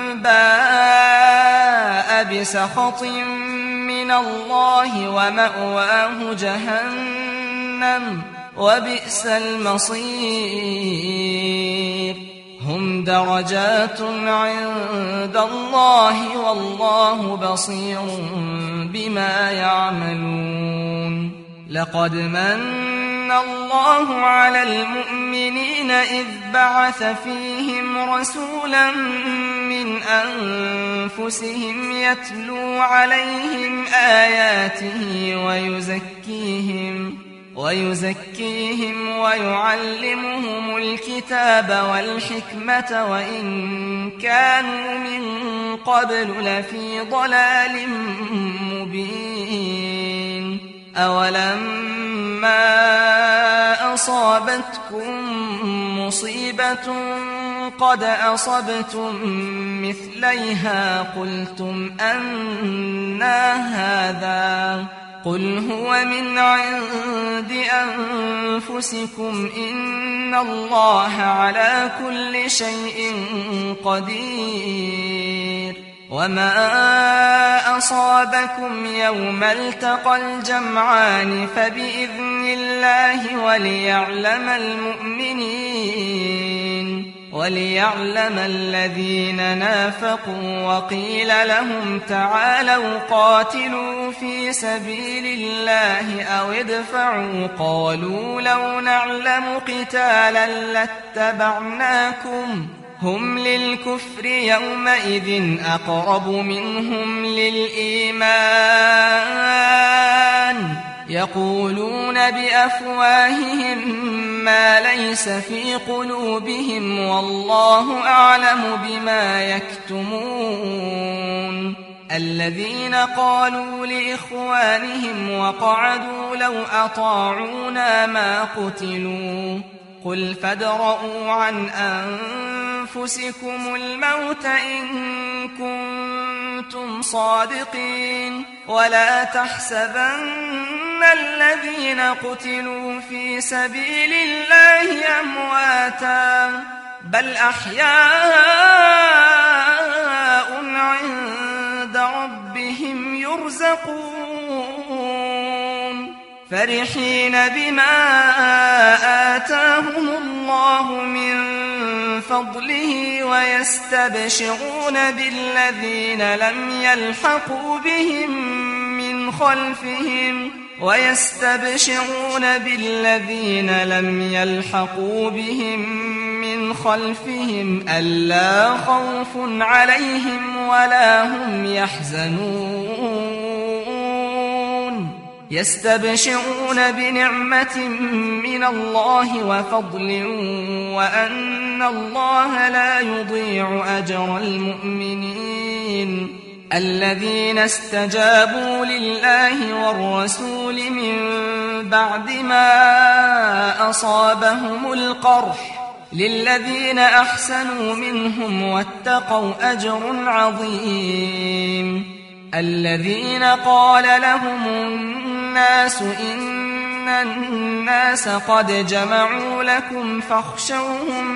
باء بسخط من الله ومأواه جهنم وبئس المصير. هم درجات عند الله والله بصير بما يعملون. لقد من الله على المؤمنين إذ بعث فيهم رسولا من أنفسهم يتلو عليهم آياته ويزكيهم ويعلمهم الكتاب والحكمة وإن كانوا من قبل لفي ضلال مبين. أولما أصابتكم مصيبة قد أصبتم مثليها قلتم أنى هذا قل هو من عند أنفسكم إن الله على كل شيء قدير. وما أصابكم يوم التقى الجمعان فبإذن الله وليعلم المؤمنين. وليعلم الذين نافقوا. وقيل لهم تعالوا قاتلوا في سبيل الله أو ادفعوا. قالوا لو نعلم قتالا لاتبعناكم. هم للكفر يومئذ أقرب منهم للإيمان. يقولون بأفواههم ما ليس في قلوبهم والله أعلم بما يكتمون. الذين قالوا لإخوانهم وقعدوا لو أطاعونا ما قتلوا. قل فادرءوا عن أنفسكم الموت إن كنتم صادقين. ولا تحسبن الذين قتلوا في سبيل الله أمواتا بل أحياء عند ربهم يرزقون. فرحين بما آتاهم الله من فضله ويستبشرون بالذين لم يلحقوا بهم من خلفهم ألا خوف عليهم ولا هم يحزنون. يستبشرون بنعمة من الله وفضل وأن الله لا يضيع أجر المؤمنين. الذين استجابوا لله والرسول من بعد ما أصابهم القرح للذين أحسنوا منهم واتقوا أجر عظيم. الذين قال لهم الناس إن الناس قد جمعوا لكم فاخشوهم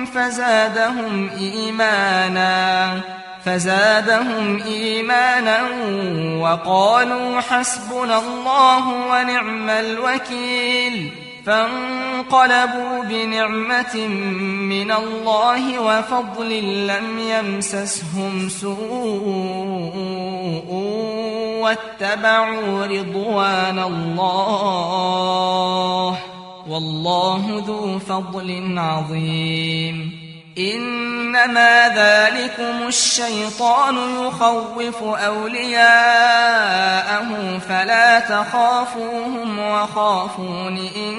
فزادهم إيمانا وقالوا حسبنا الله ونعم الوكيل. فانقلبوا بنعمة من الله وفضل لم يمسسهم سوء واتبعوا رضوان الله والله ذو فضل عظيم. إنما ذلكم الشيطان يخوف أولياءه فلا تخافوهم وخافون إن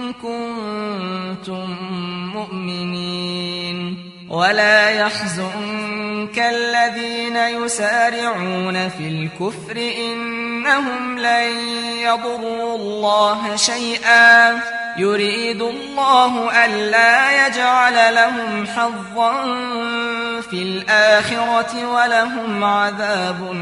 كنتم مؤمنين. ولا يحزنك الذين يسارعون في الكفر إنهم لن يضروا الله شيئا يريد الله ألا يجعل لهم حظا في الآخرة ولهم عذاب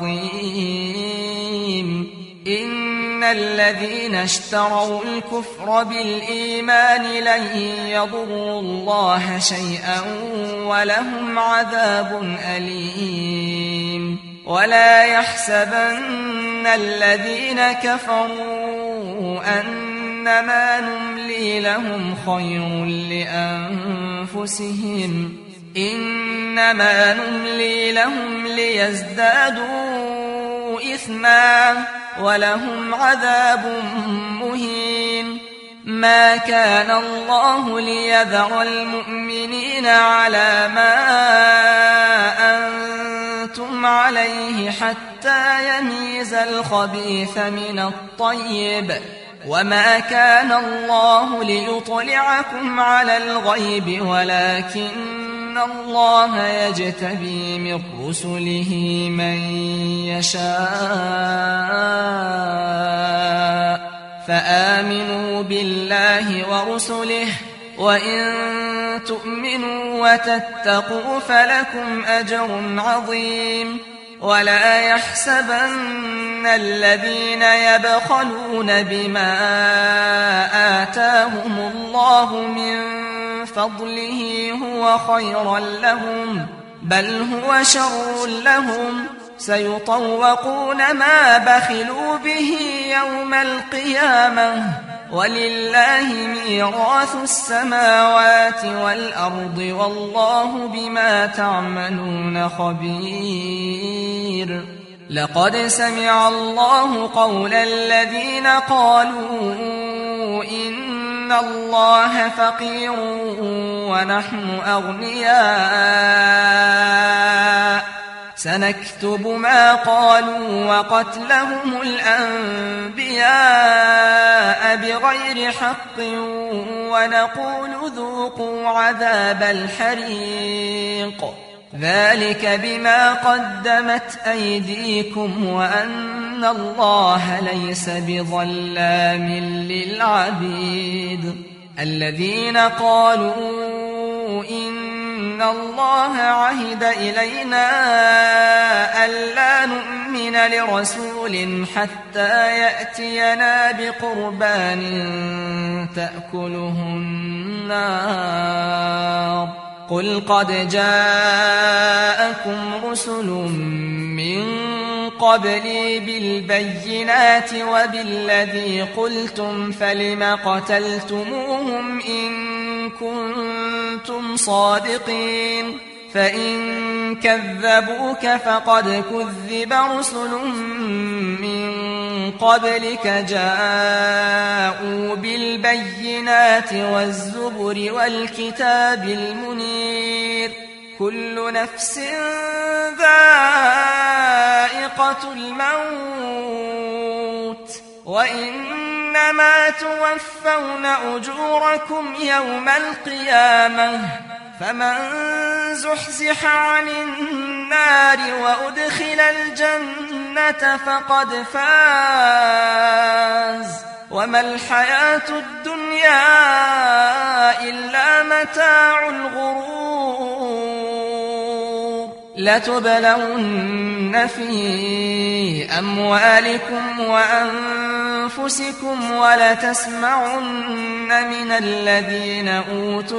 عظيم. إن الذين اشتروا الكفر بالإيمان لن يضروا الله شيئا ولهم عذاب أليم. ولا يحسبن الذين كفروا أنما نملي لهم خير لأنفسهم إنما نملي لهم ليزدادوا إثما ولهم عذاب مهين. ما كان الله ليذر المؤمنين على ما أنتم عليه حتى يميز الخبيث من الطيب وما كان الله ليطلعكم على الغيب ولكن الله يجتبي من رسله من يشاء فآمنوا بالله ورسله وإن تؤمنوا وتتقوا فلكم أجر عظيم. ولا يحسبن الذين يبخلون بما آتاهم الله من فضله هو خيرا لهم بل هو شر لهم سيطوقون ما بخلوا به يوم القيامة ولله ميراث السماوات والأرض والله بما تعملون خبير. لقد سمع الله قول الذين قالوا إن الله فقير ونحن أغنياء سنكتب ما قالوا وقتلهم الأنبياء بغير حق ونقول ذوقوا عذاب الحريق ذلك بما قدمت أيديكم وأن الله ليس بظلام للعبيد. الذين قالوا إن الله عهد إلينا ألا نؤمن لرسول حتى يأتينا بقربان تأكله النار قل قد جاءكم رسل من قبلي بالبينات وبالذي قلتم فلم قتلتموهم إن كنتم صادقين فإن كذبوك فقد كذب رسل من قبلك جاءوا بالبينات والزبر والكتاب المنير كل نفس ذائقة الموت وإنما توفون أجوركم يوم القيامة فمن زحزح عن النار وأدخل الجنة فقد فاز وما الحياة الدنيا إلا متاع الغرور. لتبلون في أموالكم وأنفسكم ولتسمعن من الذين أوتوا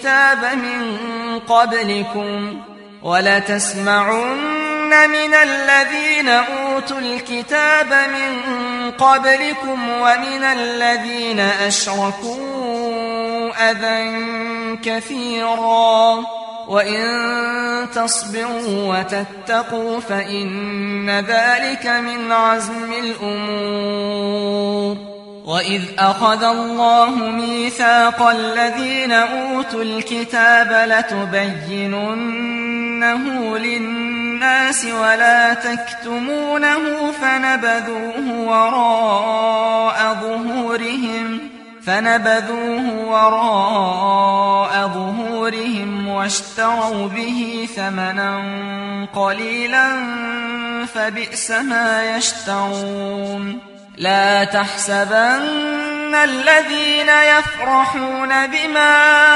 الكتاب من قبلكم ومن الذين أشركوا أذى كثيرا وإن تصبروا وتتقوا فإن ذلك من عزم الأمور. وإذ أخذ الله ميثاق الذين أوتوا الكتاب لتبيننه للناس ولا تكتمونه فنبذوه وراء ظهورهم واشتروا به ثمنا قليلا فبئس ما يشترون. لا تحسبن الذين يفرحون بما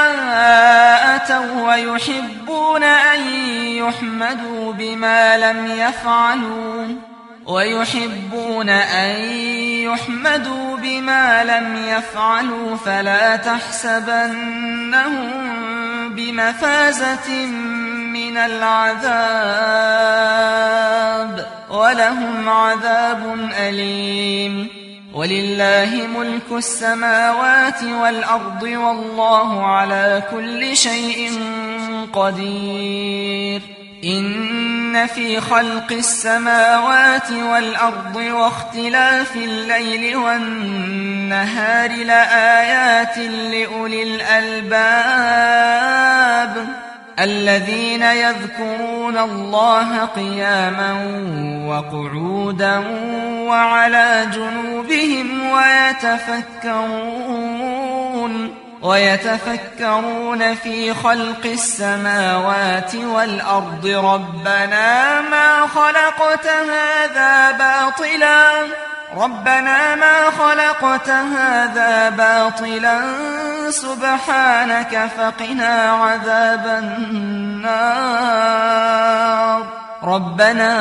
أتوا ويحبون أن يحمدوا بما لم يفعلوا فلا تحسبنهم بمفازة من العذاب ولهم عذاب أليم. ولله ملك السماوات والأرض والله على كل شيء قدير. إن في خلق السماوات والأرض واختلاف الليل والنهار لآيات لأولي الألباب الذين يذكرون الله قياما وقعودا وعلى جنوبهم ويتفكرون في خلق السماوات والأرض ربنا ما خلقت هذا باطلا سبحانك فقنا عذاب النار. ربنا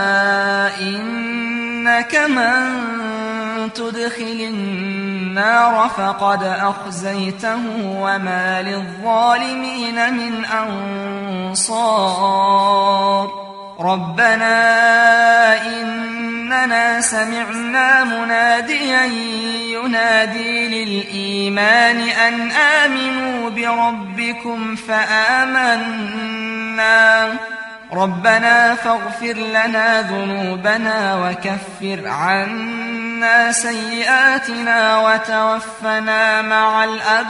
إنك من تدخل النار فقد أخزيته وما للظالمين من أنصار. ربنا إنك إننا سمعنا مناديا ينادي للإيمان أن آمنوا بربكم فآمنا ربنا فاغفر لنا ذنوبنا وكفر عنا سيئاتنا وتوفنا مع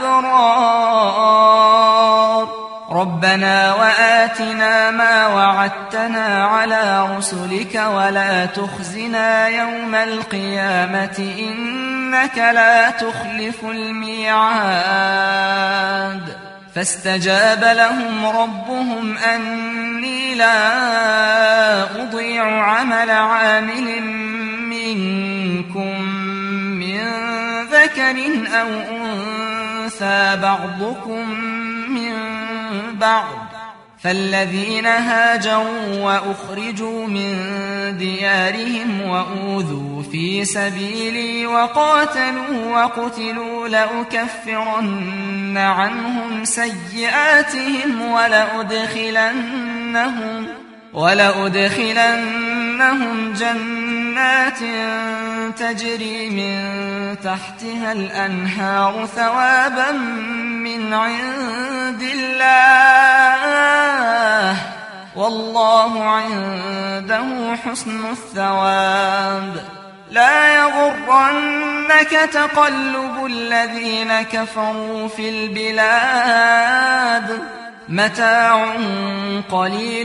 الأبرار ربنا وآتنا ما وعدتنا على رسلك ولا تخزنا يوم القيامة إنك لا تخلف الميعاد فاستجاب لهم ربهم أني لا أضيع عمل عامل منكم من ذكر أو أنثى بعضكم من بعض فالذين هاجروا وأخرجوا من ديارهم وأوذوا في سبيلي وقاتلوا وقتلوا لأكفرن عنهم سيئاتهم ولأدخلنهم جنات تجري من تحتها الأنهار ثوابا من عند الله والله عنده حسن الثواب لا يغرنك تقلب الذين كفروا في البلاد متاع قليل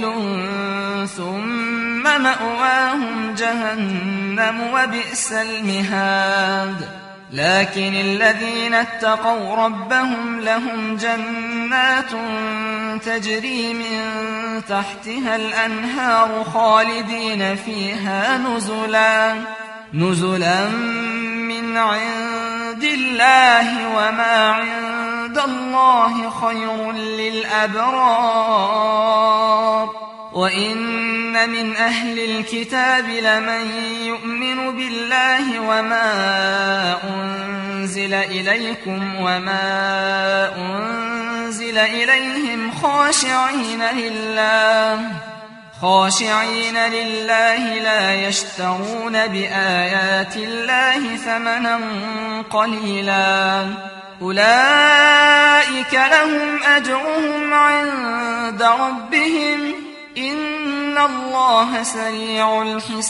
ثم مأواهم جهنم وبئس المهاد لكن الذين اتقوا ربهم لهم جنات تجري من تحتها الأنهار خالدين فيها نزلا من عند الله وما عند الله خير للأبرار وإن من أهل الكتاب لمن يؤمن بالله وما أنزل إليكم وما أنزل إليهم خاشعين لله لا يشترون بآيات الله ثمنا قليلا أولئك لهم أجرهم عند ربهم إن الله سريع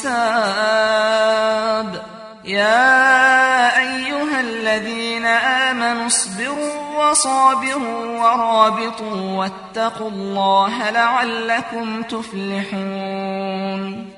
الحساب يا أيها الذين آمنوا اصبروا وصابروا ورابطوا واتقوا الله لعلكم تفلحون